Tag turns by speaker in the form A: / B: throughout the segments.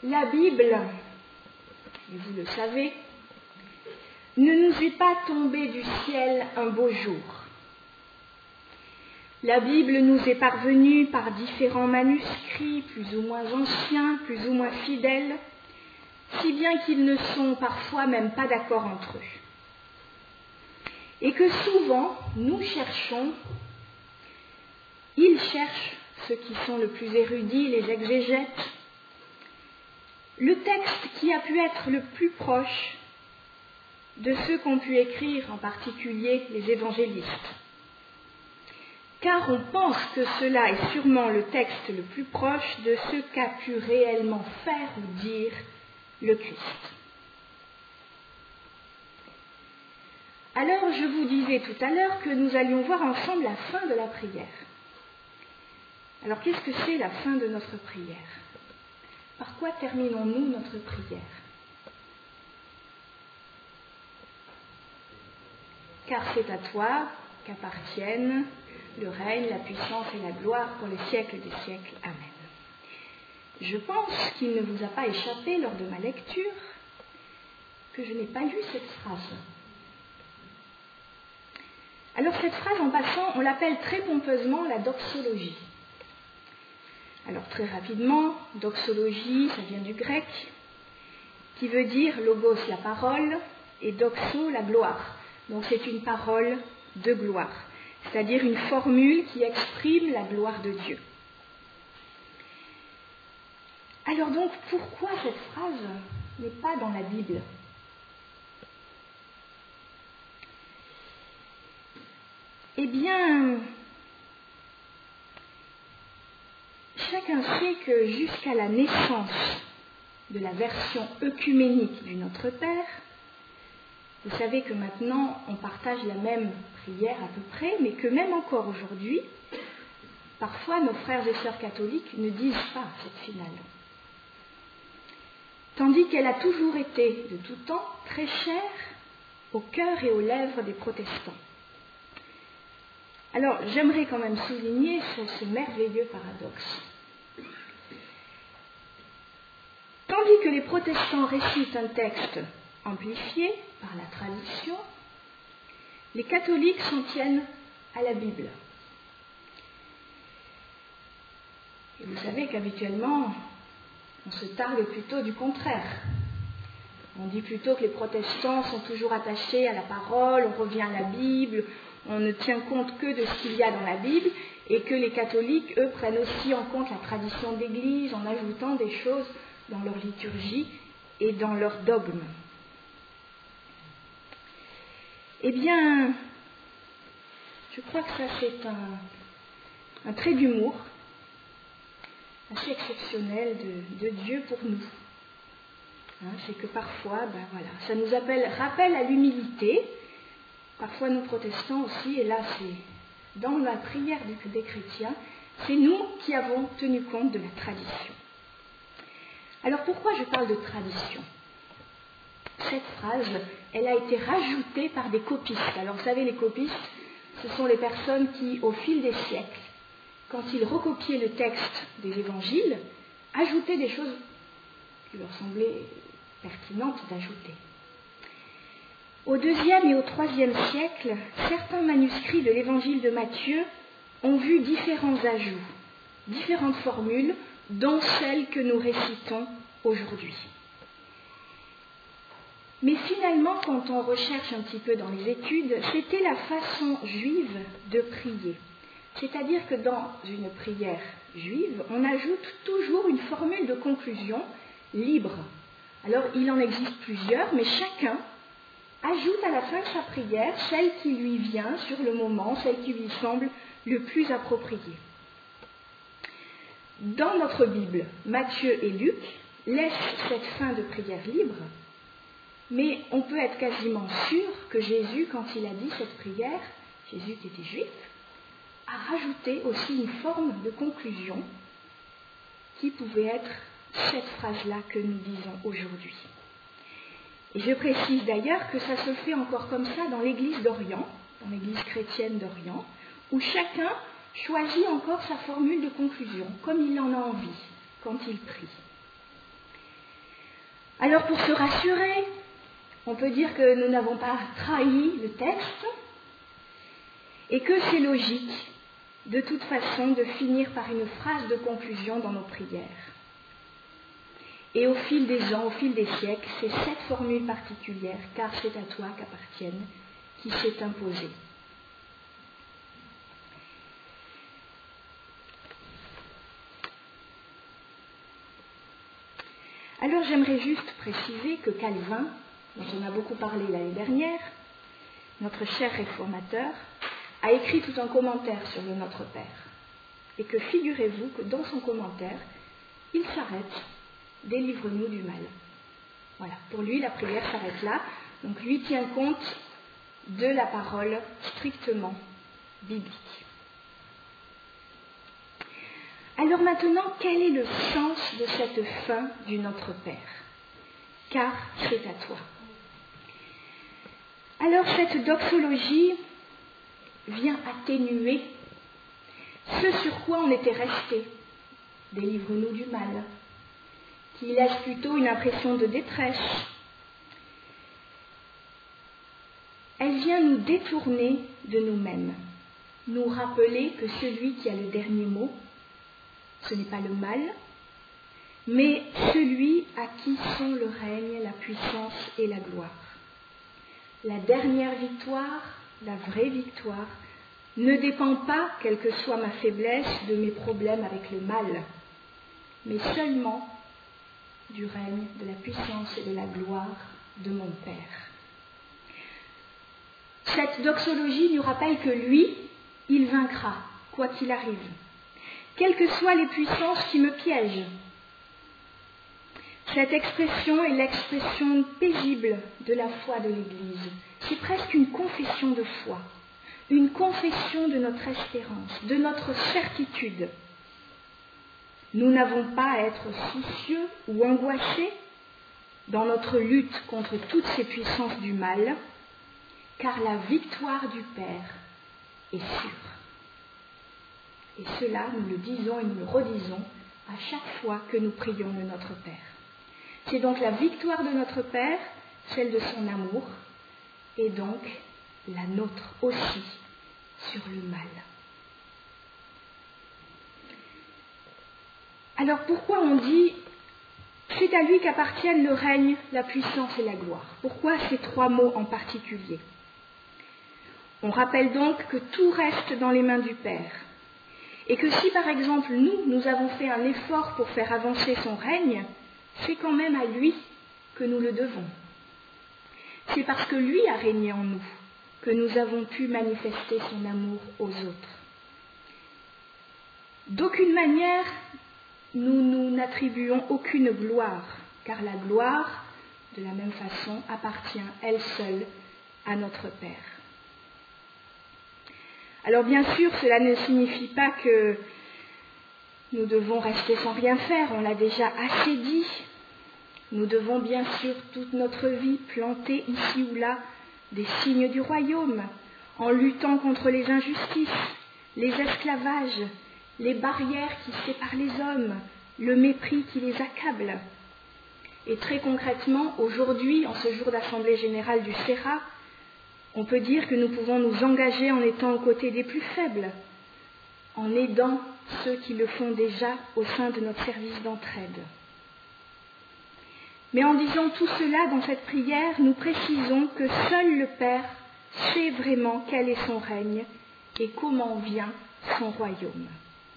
A: La Bible, et vous le savez, ne nous est pas tombée du ciel un beau jour. La Bible nous est parvenue par différents manuscrits, plus ou moins anciens, plus ou moins fidèles, si bien qu'ils ne sont parfois même pas d'accord entre eux. Et que souvent, nous cherchons, ils cherchent, ceux qui sont le plus érudits, les exégètes, le texte qui a pu être le plus proche de ceux qu'ont pu écrire, en particulier les évangélistes. Car on pense que cela est sûrement le texte le plus proche de ce qu'a pu réellement faire ou dire le Christ. Alors, je vous disais tout à l'heure que nous allions voir ensemble la fin de la prière. Alors, qu'est-ce que c'est la fin de notre prière ? Par quoi terminons-nous notre prière ? Car c'est à toi qu'appartiennent le règne, la puissance et la gloire pour les siècles des siècles. Amen. Je pense qu'il ne vous a pas échappé lors de ma lecture que je n'ai pas lu cette phrase. Alors cette phrase, en passant, on l'appelle très pompeusement la doxologie. Alors très rapidement, doxologie, ça vient du grec, qui veut dire logos, la parole, et doxo, la gloire. Donc c'est une parole de gloire, c'est-à-dire une formule qui exprime la gloire de Dieu. Alors donc, pourquoi cette phrase n'est pas dans la Bible ? Eh bien, chacun sait que jusqu'à la naissance de la version œcuménique du Notre Père, vous savez que maintenant on partage la même prière à peu près, mais que même encore aujourd'hui, parfois nos frères et sœurs catholiques ne disent pas cette finale. Tandis qu'elle a toujours été, de tout temps, très chère au cœur et aux lèvres des protestants. Alors, j'aimerais quand même souligner ce merveilleux paradoxe. Tandis que les protestants récitent un texte amplifié par la tradition, les catholiques s'en tiennent à la Bible. Et vous savez qu'habituellement, on se targue plutôt du contraire. On dit plutôt que les protestants sont toujours attachés à la parole, on revient à la Bible, on ne tient compte que de ce qu'il y a dans la Bible, et que les catholiques, eux, prennent aussi en compte la tradition d'Église en ajoutant des choses dans leur liturgie et dans leur dogme. Eh bien, je crois que ça c'est un trait d'humour assez exceptionnel de Dieu pour nous. C'est que parfois, ça nous rappelle à l'humilité. Parfois nous protestants aussi, et là c'est dans la prière des chrétiens, c'est nous qui avons tenu compte de la tradition. Alors pourquoi je parle de tradition ? Cette phrase, elle a été rajoutée par des copistes. Alors vous savez, les copistes, ce sont les personnes qui, au fil des siècles, quand ils recopiaient le texte des évangiles, ajoutaient des choses qui leur semblaient pertinentes d'ajouter. Au IIe et au IIIe siècle, certains manuscrits de l'évangile de Matthieu ont vu différents ajouts, différentes formules, dont celles que nous récitons aujourd'hui. Mais finalement, quand on recherche un petit peu dans les études, c'était la façon juive de prier. C'est-à-dire que dans une prière juive, on ajoute toujours une formule de conclusion libre. Alors, il en existe plusieurs, mais chacun ajoute à la fin de sa prière celle qui lui vient sur le moment, celle qui lui semble le plus appropriée. Dans notre Bible, Matthieu et Luc laissent cette fin de prière libre, mais on peut être quasiment sûr que Jésus, quand il a dit cette prière, Jésus qui était juif, a rajouté aussi une forme de conclusion qui pouvait être cette phrase-là que nous disons aujourd'hui. Et je précise d'ailleurs que ça se fait encore comme ça dans l'Église d'Orient, dans l'Église chrétienne d'Orient, où chacun choisit encore sa formule de conclusion, comme il en a envie, quand il prie. Alors pour se rassurer, on peut dire que nous n'avons pas trahi le texte et que c'est logique, de toute façon, de finir par une phrase de conclusion dans nos prières. Et au fil des ans, au fil des siècles, c'est cette formule particulière, car c'est à toi qu'appartiennent, qui s'est imposée. Alors j'aimerais juste préciser que Calvin, dont on a beaucoup parlé l'année dernière, notre cher réformateur, a écrit tout un commentaire sur le Notre Père. Et que figurez-vous que dans son commentaire, il s'arrête « Délivre-nous du mal ». Voilà, pour lui, la prière s'arrête là. Donc lui tient compte de la parole strictement biblique. Alors maintenant, quel est le sens de cette fin du Notre Père ? Car c'est à toi. Alors cette doxologie vient atténuer ce sur quoi on était resté. Délivre-nous du mal, qui laisse plutôt une impression de détresse. Elle vient nous détourner de nous-mêmes, nous rappeler que celui qui a le dernier mot, ce n'est pas le mal, mais celui à qui sont le règne, la puissance et la gloire. La dernière victoire, la vraie victoire, ne dépend pas, quelle que soit ma faiblesse, de mes problèmes avec le mal, mais seulement du règne, de la puissance et de la gloire de mon Père. Cette doxologie nous rappelle que lui, il vaincra, quoi qu'il arrive, quelles que soient les puissances qui me piègent. Cette expression est l'expression paisible de la foi de l'Église. C'est presque une confession de foi, une confession de notre espérance, de notre certitude. Nous n'avons pas à être soucieux ou angoissés dans notre lutte contre toutes ces puissances du mal, car la victoire du Père est sûre. Et cela, nous le disons et nous le redisons à chaque fois que nous prions le Notre Père. C'est donc la victoire de notre Père, celle de son amour, et donc la nôtre aussi sur le mal. Alors pourquoi on dit « c'est à lui qu'appartiennent le règne, la puissance et la gloire » ? Pourquoi ces trois mots en particulier ? On rappelle donc que tout reste dans les mains du Père. Et que si par exemple nous avons fait un effort pour faire avancer son règne, c'est quand même à lui que nous le devons. C'est parce que lui a régné en nous que nous avons pu manifester son amour aux autres. D'aucune manière, nous n'attribuons aucune gloire, car la gloire, de la même façon, appartient elle seule à notre Père. Alors bien sûr, cela ne signifie pas que nous devons rester sans rien faire, on l'a déjà assez dit. Nous devons bien sûr toute notre vie planter ici ou là des signes du royaume, en luttant contre les injustices, les esclavages, les barrières qui séparent les hommes, le mépris qui les accable. Et très concrètement, aujourd'hui, en ce jour d'Assemblée générale du CERA, on peut dire que nous pouvons nous engager en étant aux côtés des plus faibles, en aidant ceux qui le font déjà au sein de notre service d'entraide. Mais en disant tout cela dans cette prière, nous précisons que seul le Père sait vraiment quel est son règne et comment vient son royaume.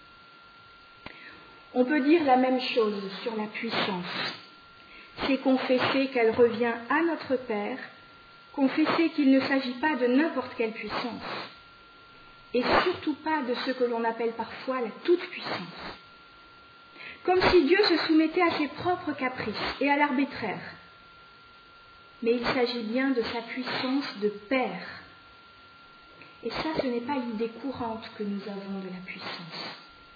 A: On peut dire la même chose sur la puissance. C'est confesser qu'elle revient à notre Père, confesser qu'il ne s'agit pas de n'importe quelle puissance, et surtout pas de ce que l'on appelle parfois la toute-puissance. Comme si Dieu se soumettait à ses propres caprices et à l'arbitraire. Mais il s'agit bien de sa puissance de Père. Et ça, ce n'est pas l'idée courante que nous avons de la puissance.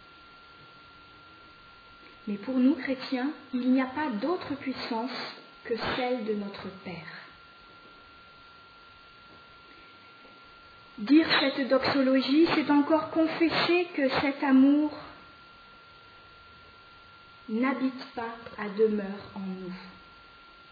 A: Mais pour nous, chrétiens, il n'y a pas d'autre puissance que celle de notre Père. Dire cette doxologie, c'est encore confesser que cet amour n'habite pas à demeure en nous.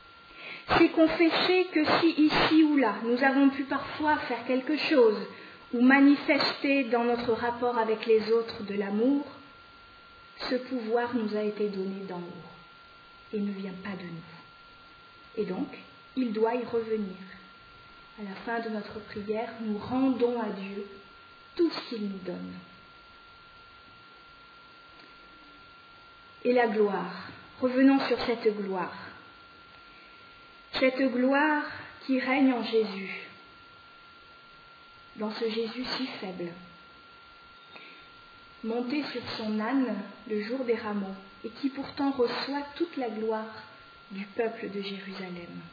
A: C'est confesser que si ici ou là, nous avons pu parfois faire quelque chose ou manifester dans notre rapport avec les autres de l'amour, ce pouvoir nous a été donné d'en haut et ne vient pas de nous. Et donc, il doit y revenir. À la fin de notre prière, nous rendons à Dieu tout ce qu'il nous donne. Et la gloire. Revenons sur cette gloire. Cette gloire qui règne en Jésus, dans ce Jésus si faible, monté sur son âne le jour des rameaux, et qui pourtant reçoit toute la gloire du peuple de Jérusalem.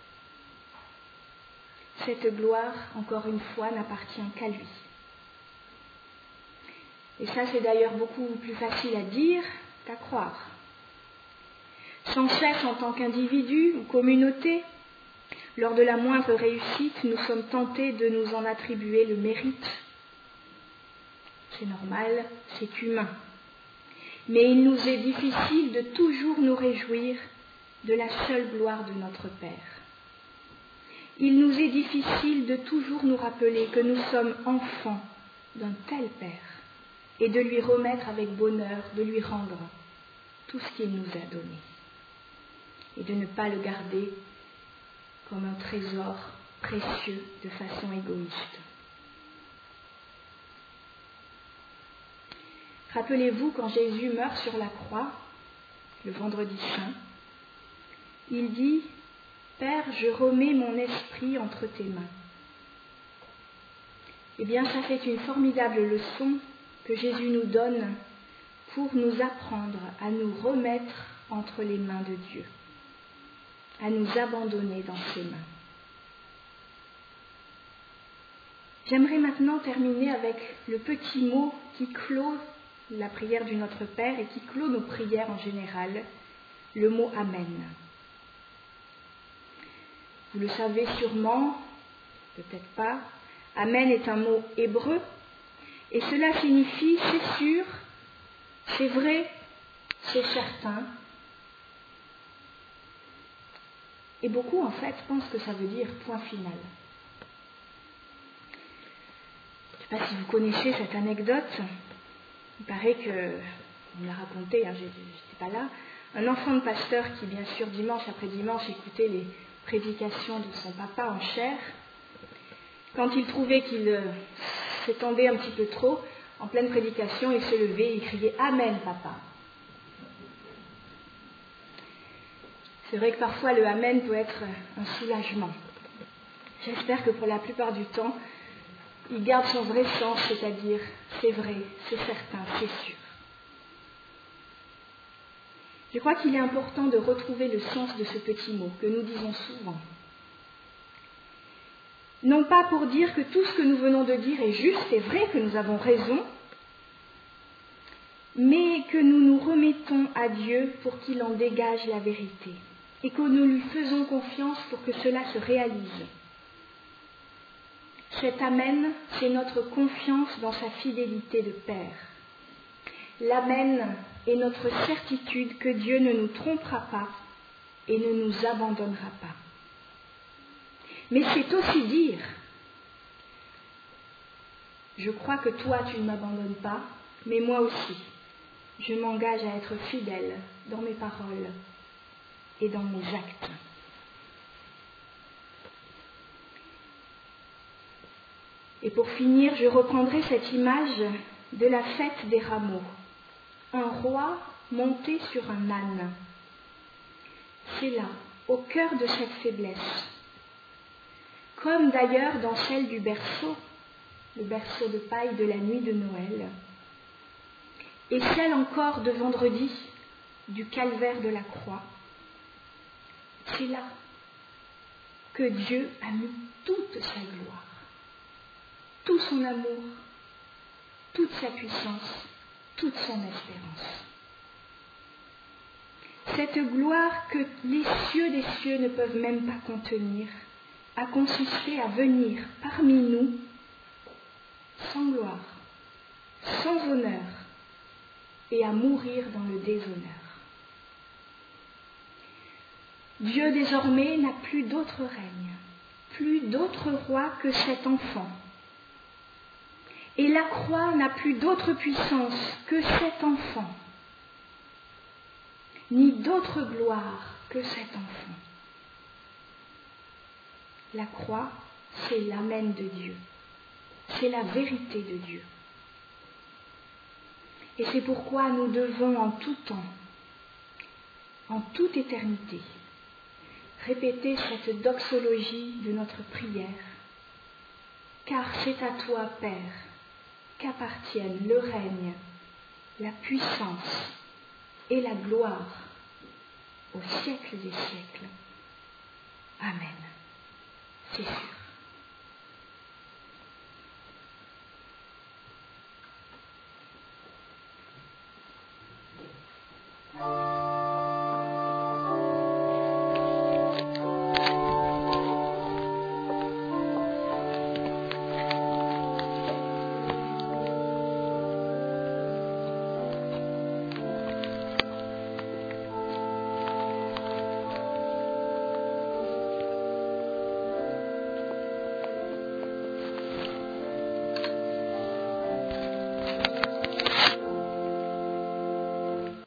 A: Cette gloire, encore une fois, n'appartient qu'à lui. Et ça, c'est d'ailleurs beaucoup plus facile à dire qu'à croire. Sans cesse, en tant qu'individu ou communauté, lors de la moindre réussite, nous sommes tentés de nous en attribuer le mérite. C'est normal, c'est humain. Mais il nous est difficile de toujours nous réjouir de la seule gloire de notre Père. Il nous est difficile de toujours nous rappeler que nous sommes enfants d'un tel Père et de lui remettre avec bonheur, de lui rendre tout ce qu'il nous a donné et de ne pas le garder comme un trésor précieux de façon égoïste. Rappelez-vous quand Jésus meurt sur la croix, le vendredi saint, il dit « Père, je remets mon esprit entre tes mains ». Eh bien, ça fait une formidable leçon que Jésus nous donne pour nous apprendre à nous remettre entre les mains de Dieu, à nous abandonner dans ses mains. J'aimerais maintenant terminer avec le petit mot qui clôt la prière du Notre Père et qui clôt nos prières en général, le mot « Amen ». Vous le savez sûrement, peut-être pas, « Amen » est un mot hébreu et cela signifie « c'est sûr »,« c'est vrai »,« c'est certain ». Et beaucoup, en fait, pensent que ça veut dire « point final ». Je ne sais pas si vous connaissez cette anecdote. Il paraît que, on l'a raconté, je n'étais pas là, un enfant de pasteur qui, bien sûr, dimanche après dimanche, écoutait les prédications de son papa en chair, quand il trouvait qu'il s'étendait un petit peu trop, en pleine prédication, il se levait et il criait « Amen, papa ». C'est vrai que parfois le « Amen » peut être un soulagement. J'espère que pour la plupart du temps, il garde son vrai sens, c'est-à-dire c'est vrai, c'est certain, c'est sûr. Je crois qu'il est important de retrouver le sens de ce petit mot que nous disons souvent. Non pas pour dire que tout ce que nous venons de dire est juste et vrai, que nous avons raison, mais que nous nous remettons à Dieu pour qu'il en dégage la vérité et que nous lui faisons confiance pour que cela se réalise. Cet Amen, c'est notre confiance dans sa fidélité de Père. L'Amen est notre certitude que Dieu ne nous trompera pas et ne nous abandonnera pas. Mais c'est aussi dire, je crois que toi tu ne m'abandonnes pas, mais moi aussi, je m'engage à être fidèle dans mes paroles et dans mes actes. Et pour finir, je reprendrai cette image de la fête des rameaux. Un roi monté sur un âne. C'est là, au cœur de cette faiblesse. Comme d'ailleurs dans celle du berceau, le berceau de paille de la nuit de Noël. Et celle encore de vendredi, du calvaire de la croix. C'est là que Dieu a mis toute sa gloire, tout son amour, toute sa puissance, toute son espérance. Cette gloire que les cieux des cieux ne peuvent même pas contenir a consisté à venir parmi nous sans gloire, sans honneur et à mourir dans le déshonneur. Dieu désormais n'a plus d'autre règne, plus d'autre roi que cet enfant. Et la croix n'a plus d'autre puissance que cet enfant, ni d'autre gloire que cet enfant. La croix, c'est l'amen de Dieu, c'est la vérité de Dieu. Et c'est pourquoi nous devons en tout temps, en toute éternité, répéter cette doxologie de notre prière. Car c'est à toi, Père, qu'appartiennent le règne, la puissance et la gloire au siècle des siècles. Amen. C'est sûr.